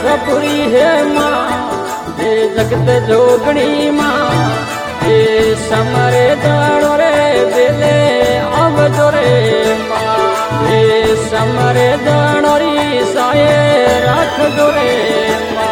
आशापुरी है माँ ये जगत जोगणी माँ ये समरे दाड़ो रे बेले अब जो रे माँ ये समरे दाड़ो री साये रख दो रे माँ।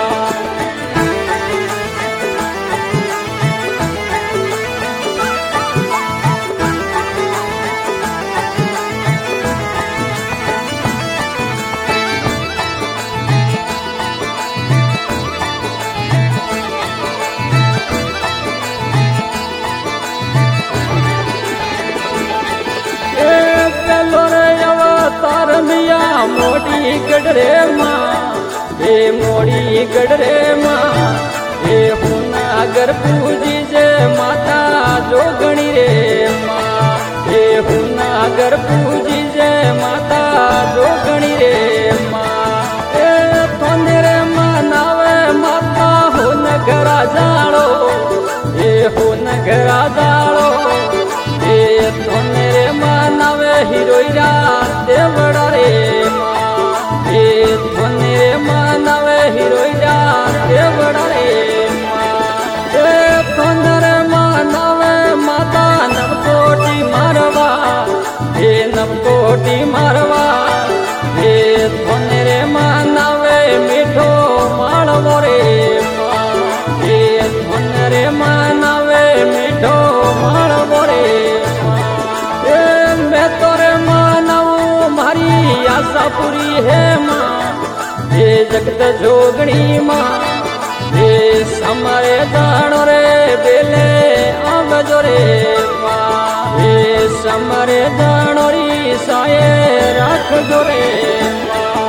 मोड़ी गडरे माँ ये मोड़ी गडरे माँ ये हुनागर पूजी जे माता जोगणी रे माँ ये हुनागर पूजी जे माता जोगणी रे माँ ये थोने रे मनावे माता हो नगरा जाड़ो ये हो नगरा जाड़ो ये थोने रे मनावे हिरोइरा देवड़ा रे मनवे हिरोइरा देवड़ा रे पंदर मनवे माता नवकोटी मारवा हे नवकोटी मारवा हे थोनेरे मनवे मीठो माळवो रे हे थोनेरे मनवे मीठो माळवो रे मैं तोरे मानव मारी आशा पूरी है माँ ये जगत जोगणी माँ ये समरे दाड़ो रे बेले अब जो रे माँ ये समरे दाड़ो री साये रख दो रे माँ।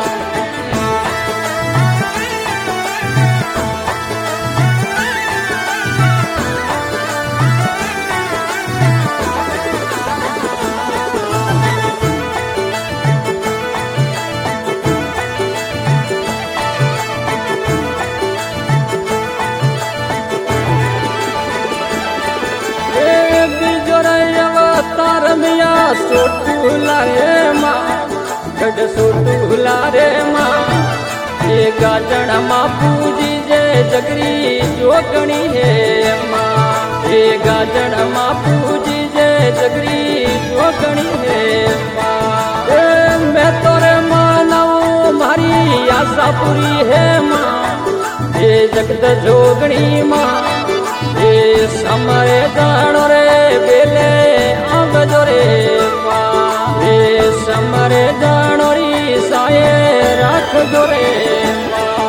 सोटूला रे माँ गढ़ सोटूला रे माँ ये गाजण माँ पूजी जे जगरी जोगणी है माँ ये गाजण माँ पूजी जे जगरी जोगणी है माँ मैं तोरे मानव मारी आशा पूरी है माँ ये जगत जोगणी माँ ये समरे दाड़ो रे बेले अब जो रे माँ ये समरे दाड़ो री साये रख दो रे माँ।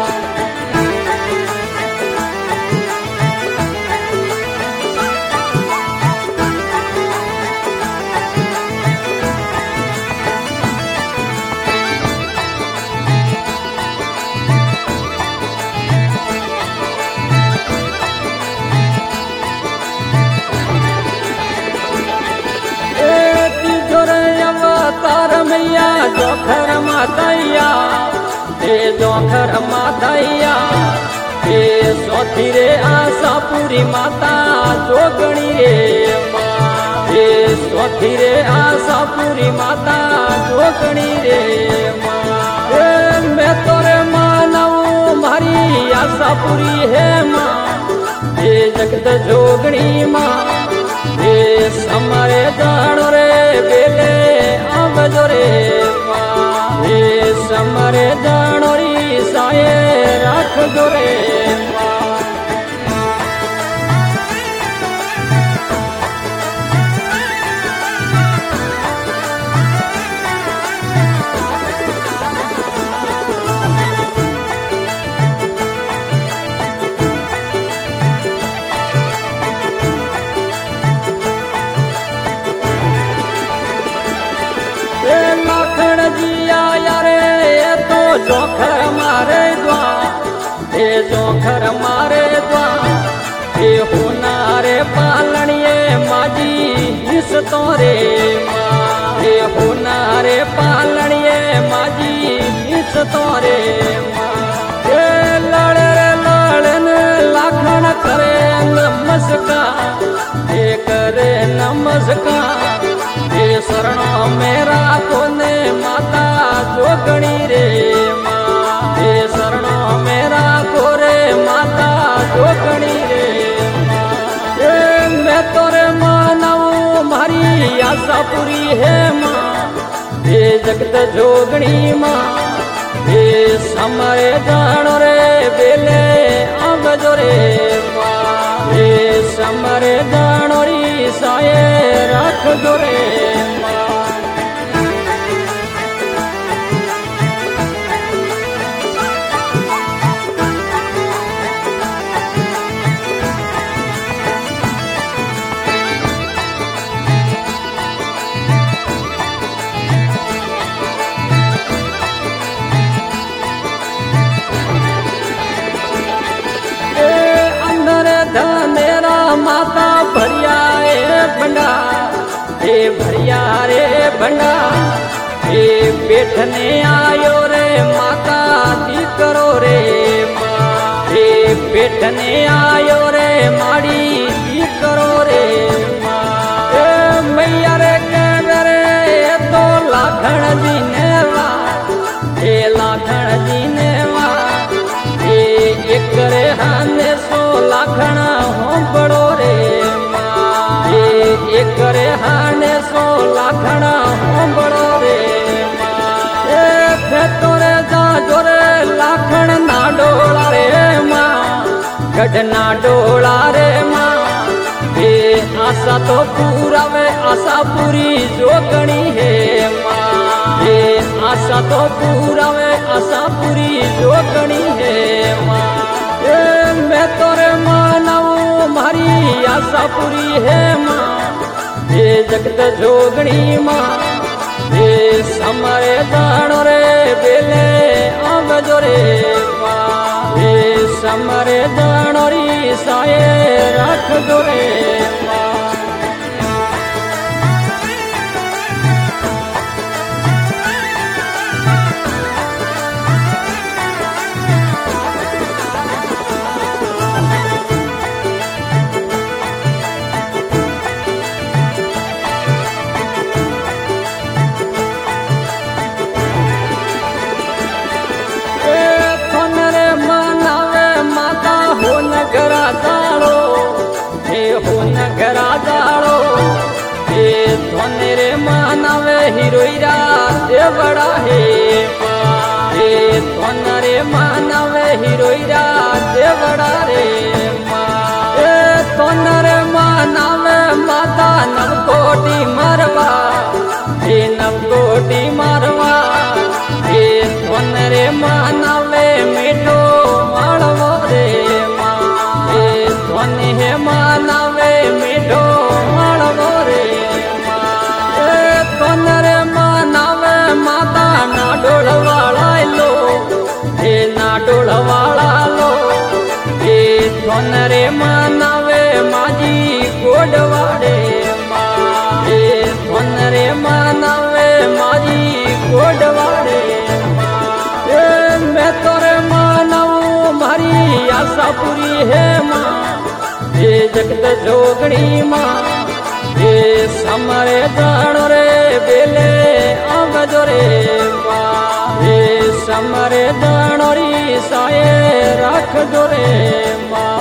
मैया जोखर मातैया हे जोखर मातैया हे सोथी रे आशा पूरी माता जोगणी रे माँ हे सोथी रे आशा पूरी माता जोगणी रे माँ मैं तोरे मानव मारी आशा पूरी है माँ हे जगत जोगणी माँ हे समरे दाड़ो रे बेले अब जो रे माँ हे समरे दाड़ो री साये रख दो रे माँ। जोखर मारे द्वा हे जोखर मारे द्वा हे होनारे पालनिए माजी इस तोरे माँ हे होनारे पालनिए माजी इस तोरे माँ हे लड़न लाखन करे नमस्कार हे करे नमस्कार हे शरणों मेरा कोने माता जोगणी रे माँ हे शरणों मेरा आशापुरी है माँ ये जगत जोगणी माँ ये समरे जानो रे बेले अब जो रे माँ ये समरे जानो री साये रख जो रे माँ मेरा माता भरिया रे बंडा हे भरिया रे बंडा हे बैठने आयो रे माता दी करो रे माँ हे बैठने आयो रे माड़ी दी करो रे माँ मैया रे कह रे तो लाखण जी ने वा हे लाखण जी ने वा हे एक रे हाने सो लाखणा हो बड़ो रे माँ एक रे हाने सो लाखणा हो बड़ो रे माँ तोरे जा जोरे लाखण ना डोला रे माँ गढ़ ना डोला रे माँ ये आशा तो पूरा वे आशा पूरी जोगणी है माँ ये आशा तो पूरा वे आशा पूरी जोगणी है माँ मैं तोरे मानव मारी आशा पूरी है माँ ये जगत जोगणी माँ ये समरे जानो रे बेले अब जो रे माँ ये समरे जानो री साये रख जो रे माँ घरा जाड़ो हे धोने रे मानवे हिरोईरा देवड़ा हे हे धोने रे मानवे हिरोईरा देवड़ा रे हे धोने रे मानवे माता नवकोटी मरवा हे नवकोटी मरवा हे धोने रे मानवे मीठो मालवो रे हे धोने हे मानवे मीठो मालवो रे रे मानवे माता ना डोलवाड़ा लो हे ना डोलवाड़ा लो हे धोन रे मानवे माजी गोडवाड़े माँ हे धोन रे मानवे माजी गोडवाड़े मैं तोरे मानव मारी आशा पूरी है माँ ये जगत जोगणी माँ ये समरे जानो रे बेले अब जो रे माँ ये समरे जानो री साये रख जो रे माँ